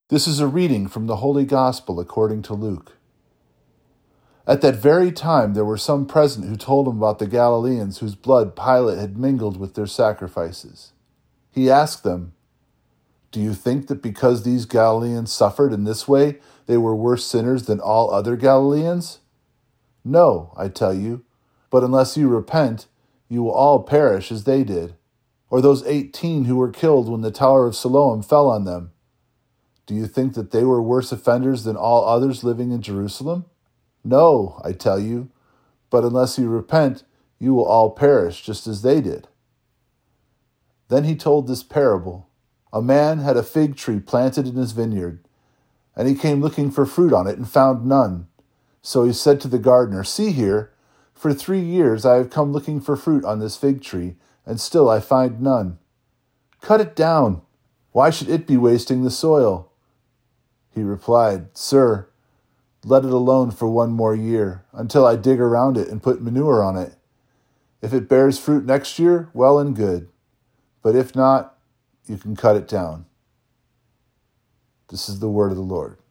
This is a reading from the Holy Gospel according to Luke. At that very time there were some present who told him about the Galileans whose blood Pilate had mingled with their sacrifices. He asked them, "Do you think that because these Galileans suffered in this way, they were worse sinners than all other Galileans? No, I tell you, but unless you repent, you will all perish as they did. Or those 18 who were killed when the Tower of Siloam fell on them. Do you think that they were worse offenders than all others living in Jerusalem? No, I tell you, but unless you repent, you will all perish just as they did." Then he told this parable. A man had a fig tree planted in his vineyard, and he came looking for fruit on it and found none. So he said to the gardener, "See here, for 3 years I have come looking for fruit on this fig tree, and still I find none. Cut it down. Why should it be wasting the soil?" He replied, "Sir, let it alone for 1 more year, until I dig around it and put manure on it. If it bears fruit next year, well and good. But if not, you can cut it down." This is the word of the Lord.